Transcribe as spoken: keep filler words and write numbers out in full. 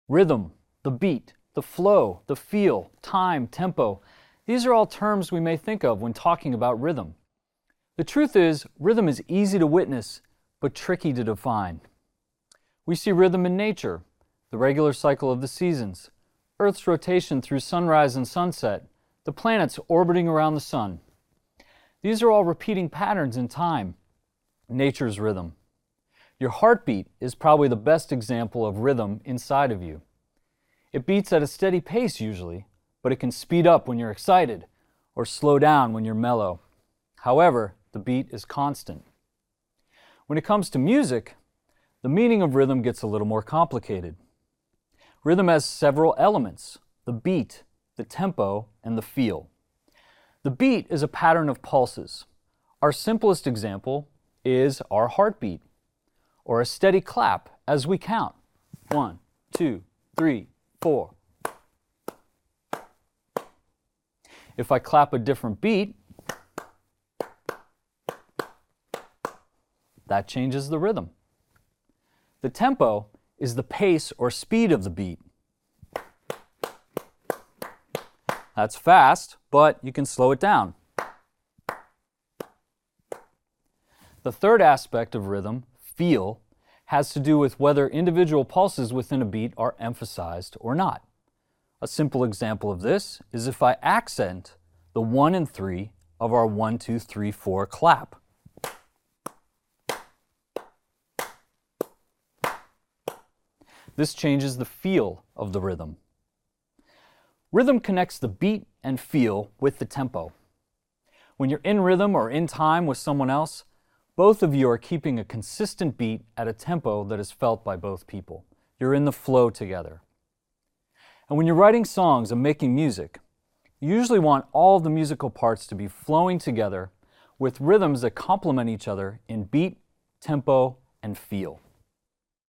Rhythm, the beat, the flow, the feel, time, tempo. These are all terms we may think of when talking about rhythm. The truth is, rhythm is easy to witness, but tricky to define. We see rhythm in nature, the regular cycle of the seasons, Earth's rotation through sunrise and sunset, the planets orbiting around the sun. These are all repeating patterns in time, nature's rhythm. Your heartbeat is probably the best example of rhythm inside of you. It beats at a steady pace usually, but it can speed up when you're excited or slow down when you're mellow. However, the beat is constant. When it comes to music, the meaning of rhythm gets a little more complicated. Rhythm has several elements: the beat, the tempo, and the feel. The beat is a pattern of pulses. Our simplest example is our heartbeat, or a steady clap as we count. One, two, three, four. If I clap a different beat, that changes the rhythm. The tempo is the pace or speed of the beat. That's fast, but you can slow it down. The third aspect of rhythm, feel, has to do with whether individual pulses within a beat are emphasized or not. A simple example of this is if I accent the one and three of our one, two, three, four clap. This changes the feel of the rhythm. Rhythm connects the beat and feel with the tempo. When you're in rhythm or in time with someone else, both of you are keeping a consistent beat at a tempo that is felt by both people. You're in the flow together. And when you're writing songs and making music, you usually want all the musical parts to be flowing together with rhythms that complement each other in beat, tempo, and feel.